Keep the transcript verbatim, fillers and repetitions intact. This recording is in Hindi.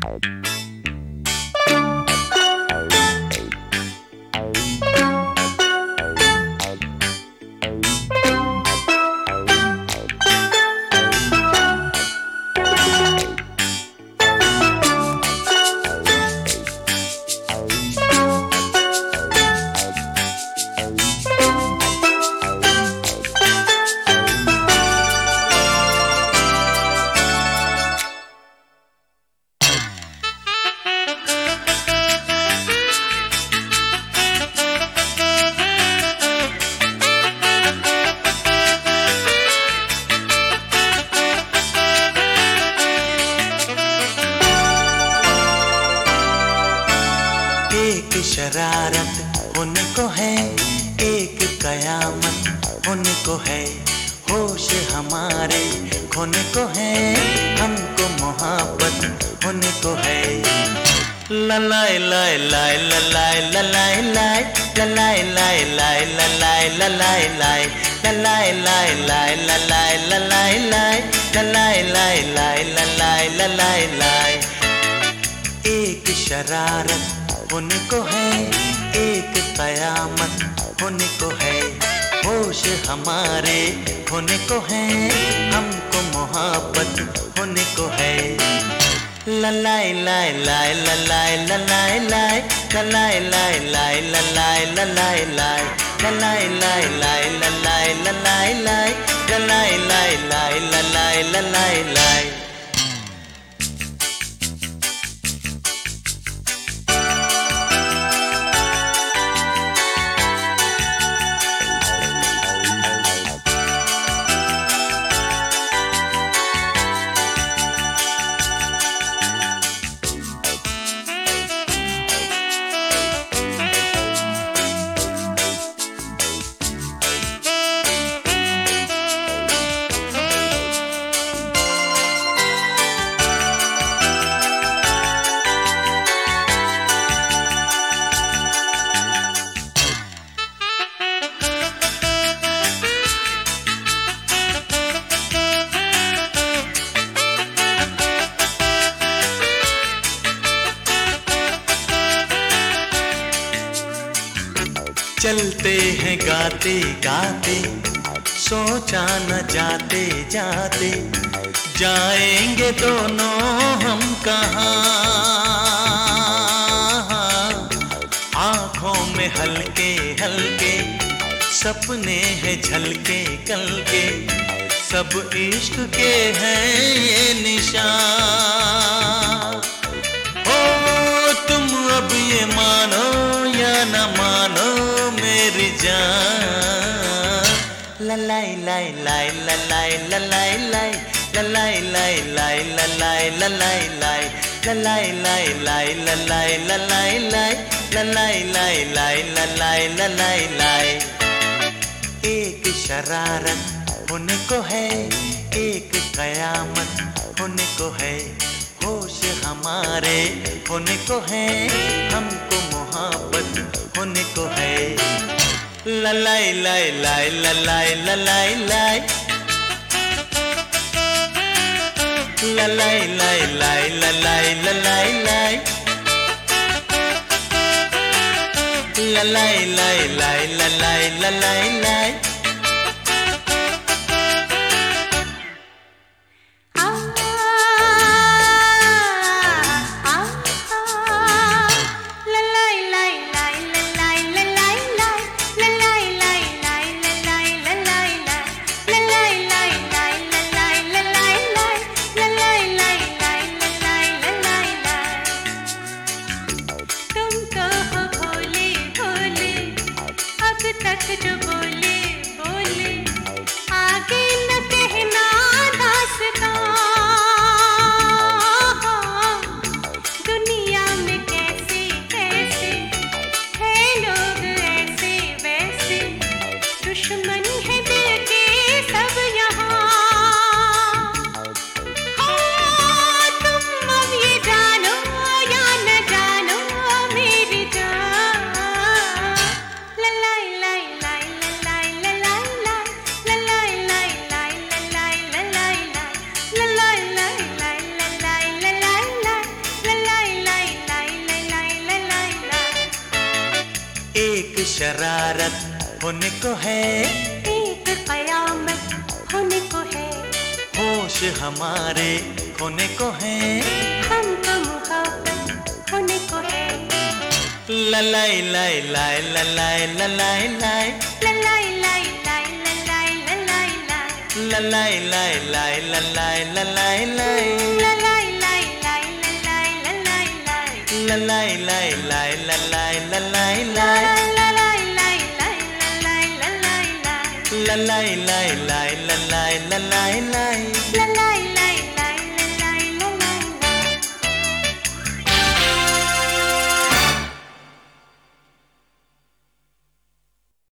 एक शरारत होने को है, एक कयामत होने को है, होश हमारे खोने को है, हमको मोहब्बत होने को है। ललाए लाए लाए ललाए ललाए लाए ललाए लाए लाए ललाए ललाए लाए ललाए लाए लाए ललाए ललाए लाए ललाए लाए लाए ललाए ललाए लाए। एक शरारत होने को है, एक कयामत होने को है, होश हमारे खोने को है, हमको मोहब्बत होने को है। ललाए लाए लाए ललाए ललाए लाए ललाए लाए लाए ललाए ललाए लाए ललाए लाए लाए ललाए ललाए लाए ललाए लाए लाए ललाए ललाए लाए। चलते हैं गाते गाते, सोचा न जाते जाते, जाएंगे दोनों हम कहाँ। आँखों में हल्के हल्के सपने हैं झलके कल के, सब इश्क के हैं ये निशान। ओ तुम अब ये मानो या न मानो मेरी जान। ललाई लाई लाई ललाई ललाई लाई ललाई लाई लाई ललाई ललाई लाई ललाई लाई लाई ललाई ललाई लाई ललाई लाई लाई ललाई ललाई लाई। एक शरारत होने को है, एक कयामत होने को है, होश हमारे होने को है, हमको मोहब्बत होने को है। ललाई लाई लाई ललाई ललाई लाई ललाई लाई लाई ललाई ललाई लाई ललाई लाई लाई ललाई ललाई लाई। तक जो बोले शरारत होने को है, एक कयामत होने को है, होश हमारे खोने को है, हमको मुहब्बत होने को है। ललाई लाई लाई ललाई ललाई लाई ललाई लाई लाई ललाई ललाई लाई ललाई लाई लाई ललाई ललाई लाई ललाई लाई लाई ललाई ललाई लाई ललाई लाई लाई ललाई ललाई लाई ललाई लाई लाई ललाई ललाई लाई ललाई लाई लाई ललाई ललाई लाई ललाई